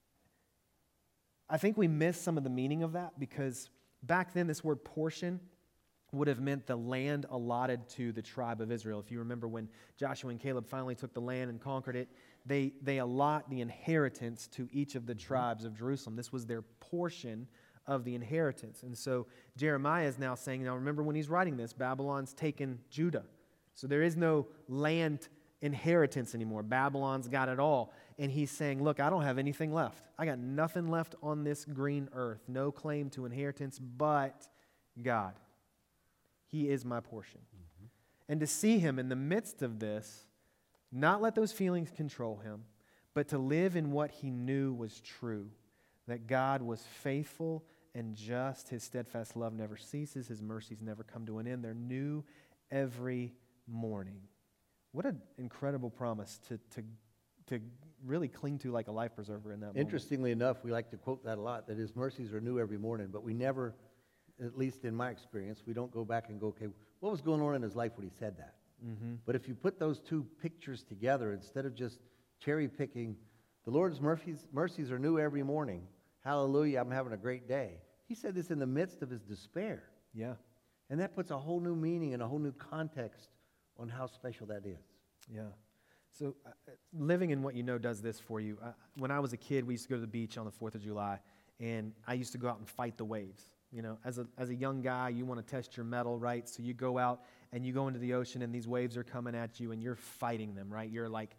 I think we miss some of the meaning of that because back then this word portion would have meant the land allotted to the tribe of Israel. If you remember when Joshua and Caleb finally took the land and conquered it, they, they allot the inheritance to each of the tribes of Jerusalem. This was their portion of the inheritance. And so Jeremiah is now saying, now remember when he's writing this, Babylon's taken Judah. So there is no land inheritance anymore. Babylon's got it all. And he's saying, look, I don't have anything left. I got nothing left on this green earth. No claim to inheritance but God. He is my portion. Mm-hmm. And to see him in the midst of this, not let those feelings control him, but to live in what he knew was true, that God was faithful and just. His steadfast love never ceases. His mercies never come to an end. They're new every morning. What an incredible promise to, to, to really cling to like a life preserver in that moment. Interestingly enough, we like to quote that a lot, that his mercies are new every morning, but we never, at least in my experience, we don't go back and go, okay, what was going on in his life when he said that? Mm-hmm. But if you put those two pictures together, instead of just cherry picking, the Lord's mercies, mercies are new every morning. Hallelujah, I'm having a great day. He said this in the midst of his despair. Yeah. And that puts a whole new meaning and a whole new context on how special that is. Yeah. So uh, living in what you know does this for you. Uh, when I was a kid, we used to go to the beach on the fourth of July, and I used to go out and fight the waves. You know, as a as a young guy, you want to test your mettle, right? So you go out and you go into the ocean, and these waves are coming at you, and you're fighting them, right? You're like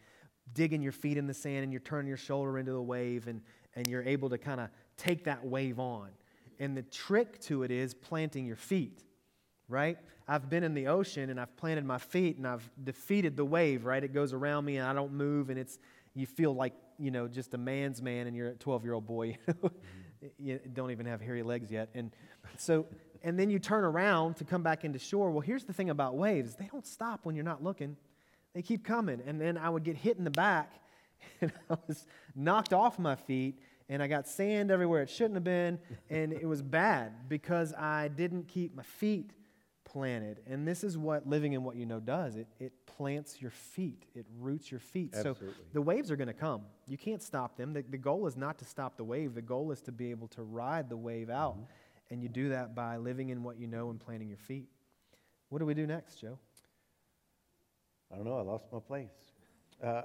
digging your feet in the sand and you're turning your shoulder into the wave and, and you're able to kind of take that wave on. And the trick to it is planting your feet, right? I've been in the ocean and I've planted my feet and I've defeated the wave, right? It goes around me and I don't move and it's you feel like, you know, just a man's man and you're a twelve-year-old boy. Mm-hmm. You don't even have hairy legs yet. And so, and then you turn around to come back into shore. Well, here's the thing about waves. They don't stop when you're not looking. They keep coming. And then I would get hit in the back and I was knocked off my feet and I got sand everywhere it shouldn't have been. And it was bad because I didn't keep my feet planted. And this is what living in what you know does. It it plants your feet. It roots your feet. Absolutely. So the waves are going to come. You can't stop them. The, the goal is not to stop the wave. The goal is to be able to ride the wave out. Mm-hmm. And you do that by living in what you know and planting your feet. What do we do next, Joe? I don't know. I lost my place. Uh,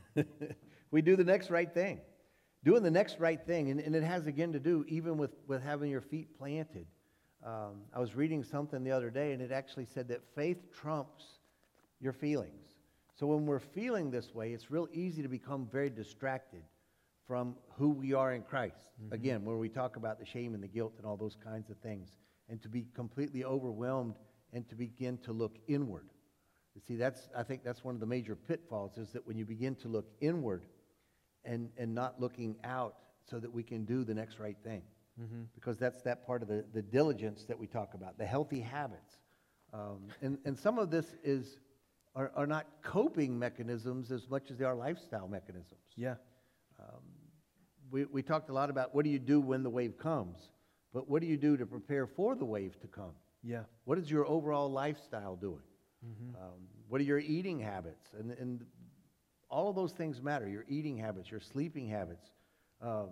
we do the next right thing. Doing the next right thing. And, and it has, again, to do even with, with having your feet planted. Um, I was reading something the other day, and it actually said that faith trumps your feelings. So when we're feeling this way, it's real easy to become very distracted from who we are in Christ. Mm-hmm. Again, where we talk about the shame and the guilt and all those kinds of things, and to be completely overwhelmed and to begin to look inward. You see, that's I think that's one of the major pitfalls, is that when you begin to look inward and, and not looking out so that we can do the next right thing. Mm-hmm. Because that's that part of the, the diligence that we talk about, the healthy habits. Um, and, and some of this is are, are not coping mechanisms as much as they are lifestyle mechanisms. Yeah. Um, we, we talked a lot about what do you do when the wave comes, but what do you do to prepare for the wave to come? Yeah. What is your overall lifestyle doing? Mm-hmm. Um, what are your eating habits? And, and all of those things matter, your eating habits, your sleeping habits. Um,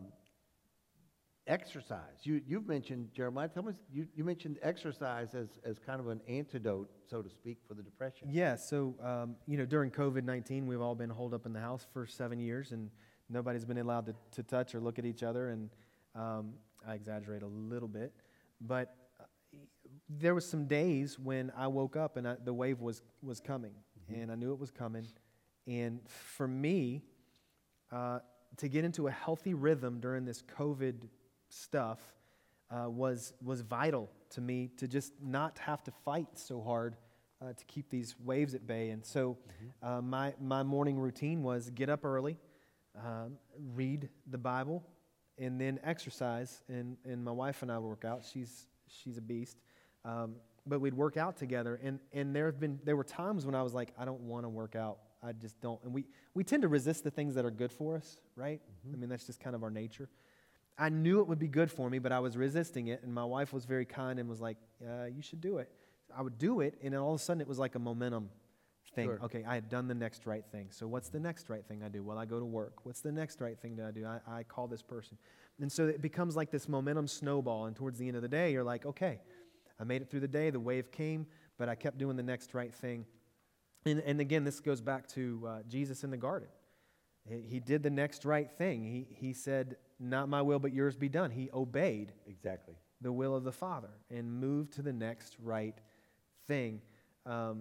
Exercise. You, you've mentioned, Jeremiah, tell me, you, you mentioned exercise as, as kind of an antidote, so to speak, for the depression. Yeah, so, um, you know, during covid nineteen, we've all been holed up in the house for seven years, and nobody's been allowed to, to touch or look at each other, and um, I exaggerate a little bit, but uh, there was some days when I woke up and I, the wave was, was coming, mm-hmm. and I knew it was coming, and for me, uh, to get into a healthy rhythm during this COVID stuff uh, was was vital to me, to just not have to fight so hard uh, to keep these waves at bay. And so mm-hmm. uh, my my morning routine was get up early, um, read the Bible, and then exercise. And, and my wife and I work out. She's she's a beast. Um, but we'd work out together. And, and there have been there were times when I was like, I don't want to work out. I just don't. And we, we tend to resist the things that are good for us, right? Mm-hmm. I mean, that's just kind of our nature. I knew it would be good for me, but I was resisting it, and my wife was very kind and was like, uh, you should do it. I would do it, and then all of a sudden it was like a momentum thing. Sure. Okay, I had done the next right thing. So what's the next right thing I do? Well, I go to work. What's the next right thing that I do? I, I call this person. And so it becomes like this momentum snowball, and towards the end of the day, you're like, okay, I made it through the day, the wave came, but I kept doing the next right thing. And, and again, this goes back to uh, Jesus in the garden. He, he did the next right thing. He, he said, not my will, but yours be done. He obeyed exactly the will of the Father and moved to the next right thing. Um,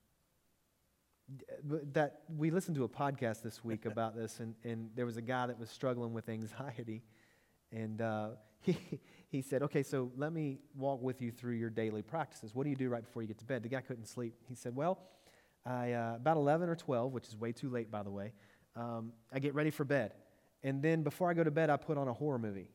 that we listened to a podcast this week about this, and, and there was a guy that was struggling with anxiety, and uh, he he said, okay, so let me walk with you through your daily practices. What do you do right before you get to bed? The guy couldn't sleep. He said, well, I uh, about eleven or twelve, which is way too late, by the way, um, I get ready for bed. And then before I go to bed, I put on a horror movie.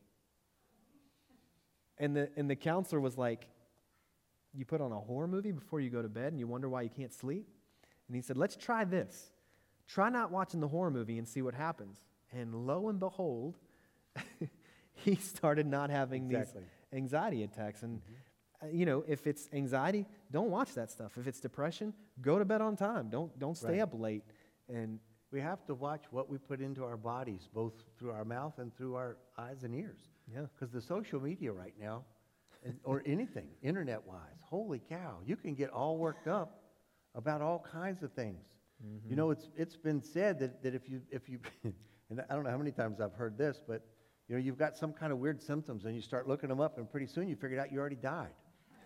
And the and the counselor was like, you put on a horror movie before you go to bed and you wonder why you can't sleep? And he said, let's try this. Try not watching the horror movie and see what happens. And lo and behold, he started not having exactly. these anxiety attacks. And, mm-hmm. uh, you know, if it's anxiety, don't watch that stuff. If it's depression, go to bed on time. Don't, don't stay right. up late. And we have to watch what we put into our bodies, both through our mouth and through our eyes and ears. Yeah. Because the social media right now, and, or anything, internet-wise, holy cow, you can get all worked up about all kinds of things. Mm-hmm. You know, it's it's been said that, that if you, if you and I don't know how many times I've heard this, but, you know, you've got some kind of weird symptoms, and you start looking them up, and pretty soon you figured out you already died.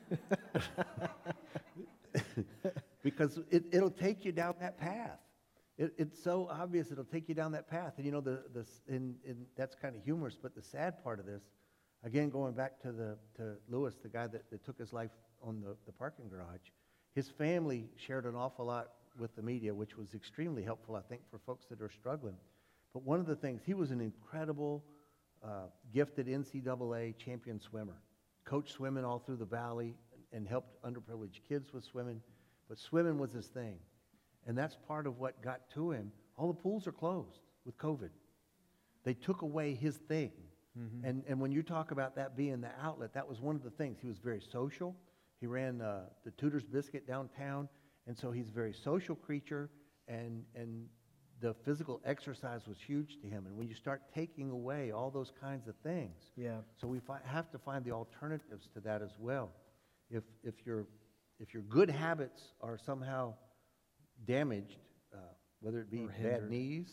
Because it, it'll take you down that path. It, it's so obvious it'll take you down that path. And you know, the, the, and, and that's kind of humorous, but the sad part of this, again, going back to, the, to Lewis, the guy that, that took his life on the, the parking garage, his family shared an awful lot with the media, which was extremely helpful, I think, for folks that are struggling. But one of the things, he was an incredible, uh, gifted N C double A champion swimmer. Coached swimming all through the valley and, and helped underprivileged kids with swimming. But swimming was his thing. And that's part of what got to him. All the pools are closed with COVID. They took away his thing. Mm-hmm. And, and when you talk about that being the outlet, that was one of the things. He was very social. He ran uh, the Tudor's Biscuit downtown. And so he's a very social creature. And, and the physical exercise was huge to him. And when you start taking away all those kinds of things, yeah. so we fi- have to find the alternatives to that as well. If, if, your, if your good habits are somehow damaged, uh, whether it be bad knees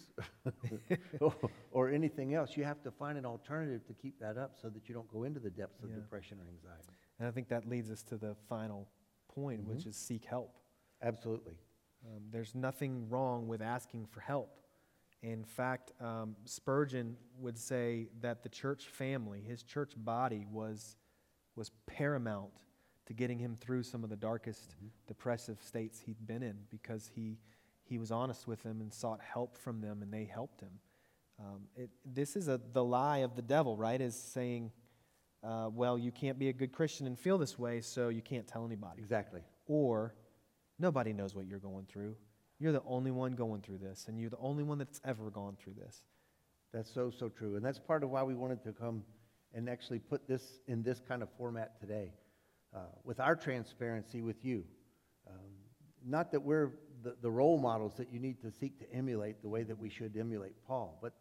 or, or anything else, you have to find an alternative to keep that up so that you don't go into the depths of yeah. depression or anxiety. And I think that leads us to the final point, mm-hmm. which is seek help. Absolutely. Um, there's nothing wrong with asking for help. In fact, um, Spurgeon would say that the church family, his church body, was, was paramount to getting him through some of the darkest mm-hmm. depressive states he'd been in, because he he was honest with them and sought help from them, and they helped him. Um, it, this is a, the lie of the devil, right? Is saying, uh, well, you can't be a good Christian and feel this way, so you can't tell anybody. Exactly. Or, nobody knows what you're going through. You're the only one going through this, and you're the only one that's ever gone through this. That's so, so true. And that's part of why we wanted to come and actually put this in this kind of format today. Uh, with our transparency with you. Um, not that we're the, the role models that you need to seek to emulate the way that we should emulate Paul, but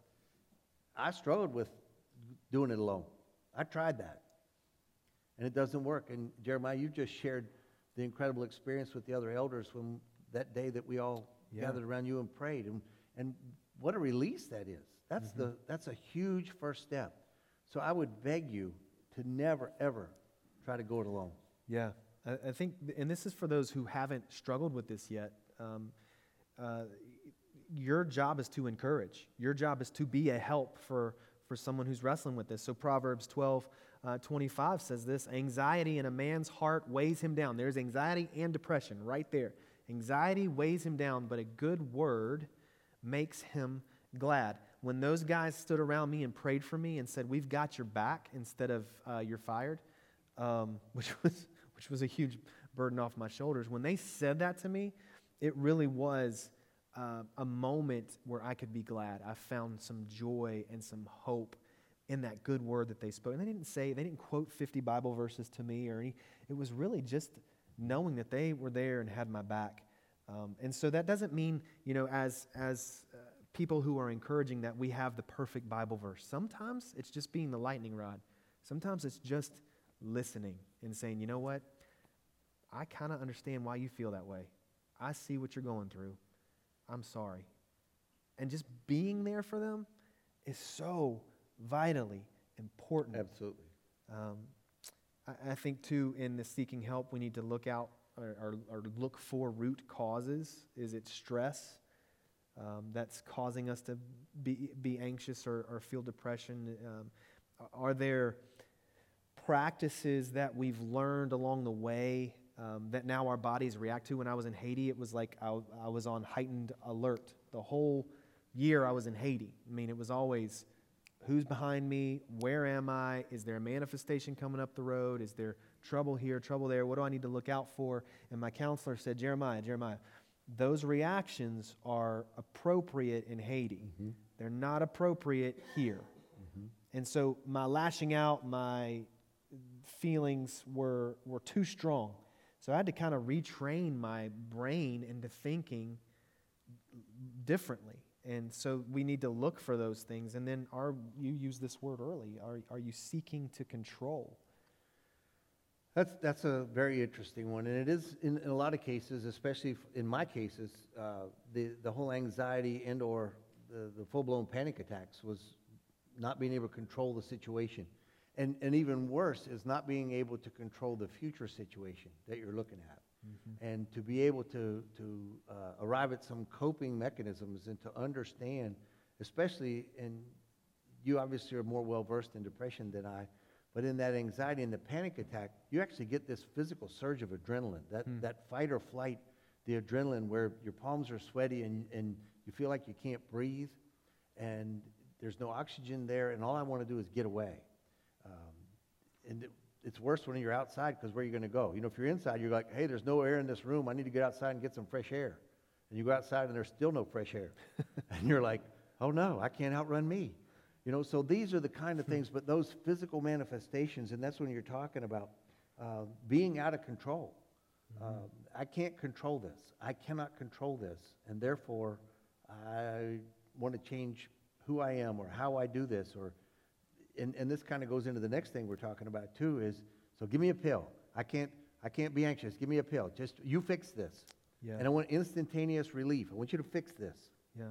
I struggled with doing it alone. I tried that, and it doesn't work. And Jeremiah, you just shared the incredible experience with the other elders when that day that we all yeah. gathered around you and prayed, and, and what a release that is. That's, mm-hmm. the, that's a huge first step. So I would beg you to never, ever try to go it alone. Yeah, I, I think, and this is for those who haven't struggled with this yet. Um, uh, your job is to encourage. Your job is to be a help for, for someone who's wrestling with this. So Proverbs twelve twenty-five says this: anxiety in a man's heart weighs him down. There's anxiety and depression right there. Anxiety weighs him down, but a good word makes him glad. When those guys stood around me and prayed for me and said, "We've got your back," instead of uh, "You're fired," um, which was which was a huge burden off my shoulders. When they said that to me, it really was uh, a moment where I could be glad. I found some joy and some hope in that good word that they spoke. And they didn't say, they didn't quote fifty Bible verses to me or any. It was really just knowing that they were there and had my back. Um, and so that doesn't mean, you know, as as uh, people who are encouraging, that we have the perfect Bible verse. Sometimes it's just being the lightning rod. Sometimes it's just listening and saying, you know what? I kind of understand why you feel that way. I see what you're going through. I'm sorry. And just being there for them is so vitally important. Absolutely. Um, I, I think, too, in the seeking help, we need to look out or, or, or look for root causes. Is it stress um, that's causing us to be, be anxious or, or feel depression? Um, are there practices that we've learned along the way um, that now our bodies react to? When I was in Haiti, it was like I, I was on heightened alert. The whole year I was in Haiti. I mean, it was always, who's behind me? Where am I? Is there a manifestation coming up the road? Is there trouble here, trouble there? What do I need to look out for? And my counselor said, Jeremiah, Jeremiah, those reactions are appropriate in Haiti. Mm-hmm. They're not appropriate here. Mm-hmm. And so my lashing out, my feelings were were too strong. So I had to kind of retrain my brain into thinking differently. And so we need to look for those things. And then are you used this word early, are are you seeking to control? That's that's a very interesting one. And it is, in, in a lot of cases, especially in my cases, uh, the, the whole anxiety and or the, the full-blown panic attacks was not being able to control the situation. And, and even worse is not being able to control the future situation that you're looking at. Mm-hmm. And to be able to, to uh, arrive at some coping mechanisms and to understand, especially, and you obviously are more well-versed in depression than I, but in that anxiety and the panic attack, you actually get this physical surge of adrenaline, that, mm. that fight or flight, the adrenaline where your palms are sweaty and, and you feel like you can't breathe and there's no oxygen there, and all I want to do is get away. Um, and it, it's worse when you're outside because where are you going to go? You know, if you're inside, you're like, hey, there's no air in this room. I need to get outside and get some fresh air. And you go outside and there's still no fresh air. And you're like, oh no, I can't outrun me. You know, so these are the kind of things, but those physical manifestations, and that's when you're talking about uh, being out of control. Mm-hmm. Um, I can't control this. I cannot control this. And therefore, I want to change who I am or how I do this. Or, and, and this kind of goes into the next thing we're talking about too is, so give me a pill. I can't, I can't be anxious. Give me a pill. Just, you fix this. Yeah. And I want instantaneous relief. I want you to fix this. Yeah.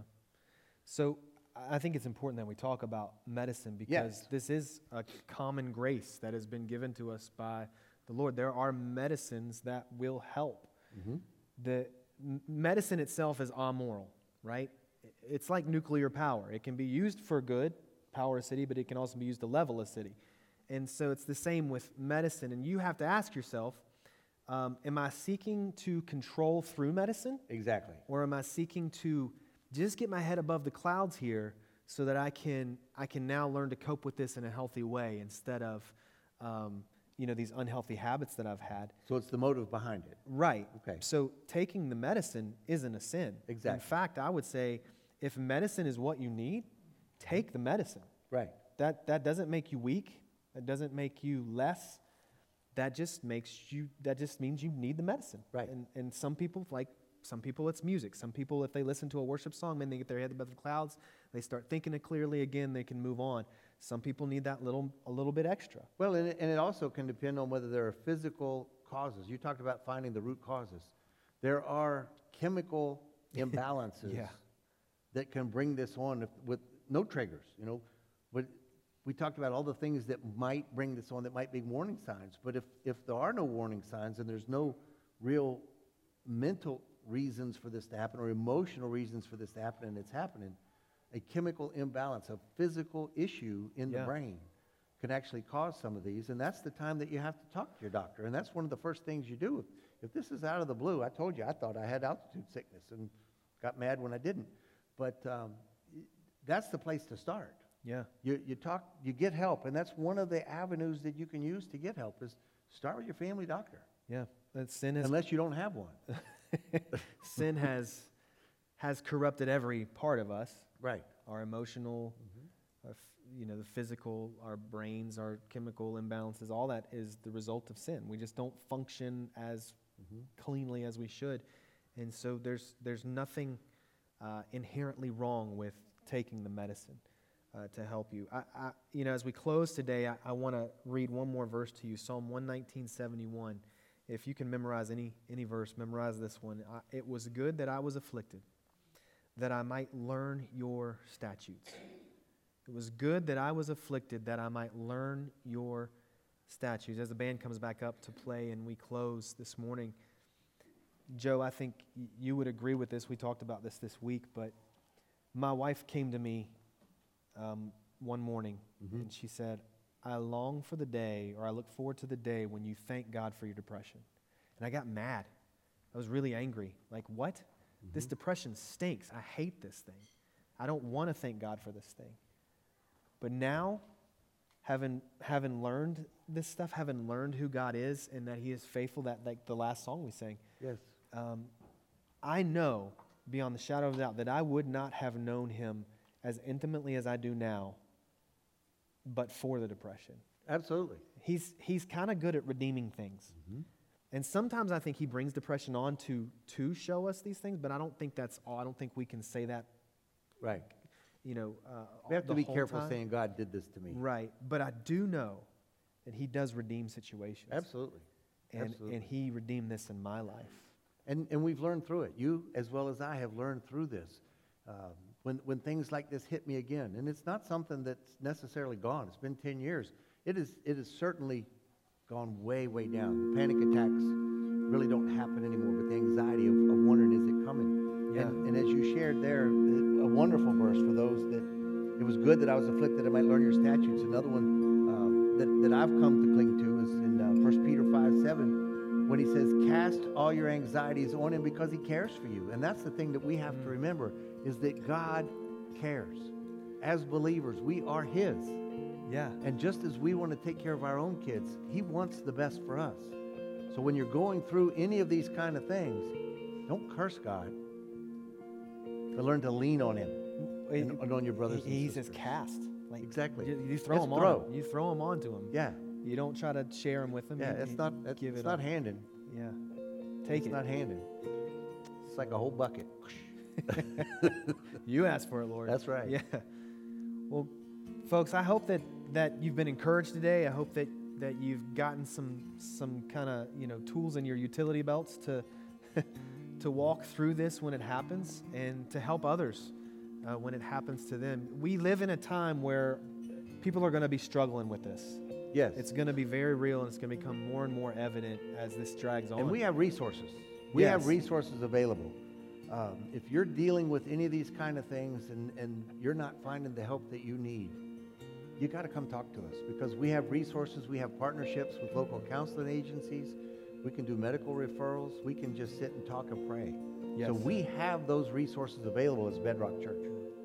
So I think it's important that we talk about medicine because yes. this is a common grace that has been given to us by the Lord. There are medicines that will help. Mm-hmm. The m- medicine itself is amoral, right? It's like nuclear power. It can be used for good, power a city, but it can also be used to level a city. And so it's the same with medicine. And you have to ask yourself, um, am I seeking to control through medicine? Exactly. Or am I seeking to just get my head above the clouds here so that I can I can now learn to cope with this in a healthy way instead of, um, you know, these unhealthy habits that I've had. So it's the motive behind it. Right. Okay. So taking the medicine isn't a sin. Exactly. In fact, I would say if medicine is what you need, take the medicine. Right. That that doesn't make you weak. That doesn't make you less. That just makes you. That just means you need the medicine. Right. And and some people like. Some people it's music. Some people, if they listen to a worship song, man, they get their head above the clouds. They start thinking it clearly again. They can move on. Some people need that little, a little bit extra. Well, and it, and it also can depend on whether there are physical causes. You talked about finding the root causes. There are chemical imbalances yeah. that can bring this on if, with no triggers. You know, but we talked about all the things that might bring this on that might be warning signs. But if if there are no warning signs and there's no real mental reasons for this to happen or emotional reasons for this to happen and it's happening, a chemical imbalance, a physical issue in yeah. the brain can actually cause some of these, and that's the time that you have to talk to your doctor, and that's one of the first things you do. If, if this is out of the blue, I told you I thought I had altitude sickness and got mad when I didn't, but um, that's the place to start. Yeah. You, you talk, you get help, and that's one of the avenues that you can use to get help is start with your family doctor. Yeah. That sin is unless you don't have one. Sin has has corrupted every part of us. Right. Our emotional, mm-hmm. our, you know, the physical, our brains, our chemical imbalances, all that is the result of sin. We just don't function as mm-hmm. cleanly as we should. And so there's there's nothing uh, inherently wrong with taking the medicine uh, to help you. I, I, you know, as we close today, I, I want to read one more verse to you, Psalm one nineteen, seventy-one. If you can memorize any any verse, memorize this one. I, it was good that I was afflicted, that I might learn your statutes. It was good that I was afflicted, that I might learn your statutes. As the band comes back up to play and we close this morning, Joe, I think y- you would agree with this. We talked about this this week, but my wife came to me um, one morning mm-hmm. and she said, I long for the day, or I look forward to the day when you thank God for your depression. And I got mad. I was really angry. Like, what? Mm-hmm. This depression stinks. I hate this thing. I don't want to thank God for this thing. But now, having having learned this stuff, having learned who God is and that He is faithful, that like the last song we sang, yes, um, I know beyond the shadow of a doubt that I would not have known Him as intimately as I do now but for the depression. Absolutely. He's he's kind of good at redeeming things. Mm-hmm. And sometimes I think He brings depression on to, to show us these things, but I don't think that's all. I don't think we can say that. Right. You know, uh, we have to be careful time. saying God did this to me. Right. But I do know that He does redeem situations. Absolutely. And, Absolutely. And He redeemed this in my life. And and we've learned through it. You, as well as I, have learned through this. Um, when when things like this hit me again, and it's not something that's necessarily gone. It's been ten years. It is it is certainly gone way, way down. The panic attacks really don't happen anymore, but the anxiety of, of wondering, is it coming? Yeah. And, and as you shared there, a wonderful verse for those that it was good that I was afflicted, I might learn your statutes. Another one uh, that, that I've come to cling to is in uh, First Peter five seven, when he says, cast all your anxieties on him because he cares for you. And that's the thing that we have mm. to remember, is that God cares. As believers, we are his. Yeah. And just as we want to take care of our own kids, he wants the best for us. So when you're going through any of these kind of things, don't curse God, but learn to lean on him and, and on your brothers he, and sisters. He says cast. Like, exactly. You, you throw Just them throw. on. You throw them onto him. Yeah. You don't try to share them with them. Yeah, you, it's you not, it's, give it's it not up. handing. Yeah. Take it's it. It's not handing. It's like a whole bucket. You asked for it, Lord. That's right. Yeah. Well, folks, I hope that, that you've been encouraged today. I hope that, that you've gotten some some kind of, you know, tools in your utility belts to to walk through this when it happens and to help others uh, when it happens to them. We live in a time where people are going to be struggling with this. Yes. It's going to be very real, and it's going to become more and more evident as this drags on. And we have resources. We Yes. have resources available. Um, if you're dealing with any of these kind of things and, and you're not finding the help that you need, you got to come talk to us, because we have resources. We have partnerships with local counseling agencies. We can do medical referrals. We can just sit and talk and pray. Yes. So we have those resources available as Bedrock Church.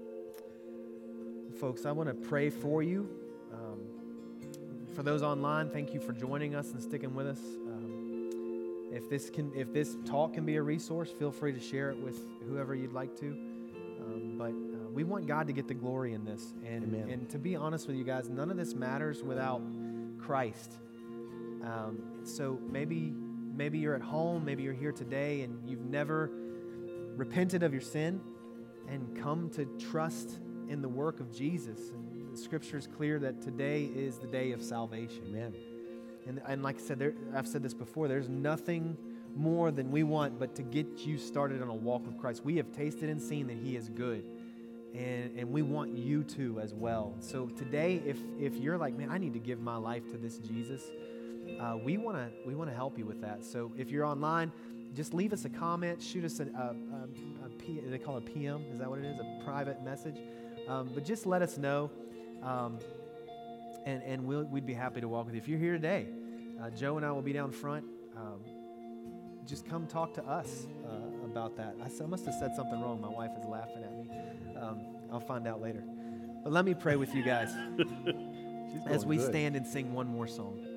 Folks, I want to pray for you. Um, for those online, thank you for joining us and sticking with us. Um, if this can, if this talk can be a resource, feel free to share it with whoever you'd like to. Um, but uh, we want God to get the glory in this. And, Amen. and to be honest with you guys, none of this matters without Christ. Um, so maybe, maybe you're at home, maybe you're here today, and you've never repented of your sin and come to trust in the work of Jesus. And the scripture is clear that today is the day of salvation. Amen. And, and like I said, there, I've said this before, there's nothing more than we want but to get you started on a walk with Christ. We have tasted and seen that he is good. And, and we want you to as well. So today, if if you're like, man, I need to give my life to this Jesus, uh, we want to we want to help you with that. So if you're online, just leave us a comment, shoot us a, a, a, a P, they call it a P M, is that what it is? A private message. Um, but just let us know, um, and, and we'll, we'd be happy to walk with you. If you're here today, uh, Joe and I will be down front. Um, just come talk to us uh, about that. I, I must have said something wrong. My wife is laughing at me. Um, I'll find out later. But let me pray with you guys as we good. stand and sing one more song.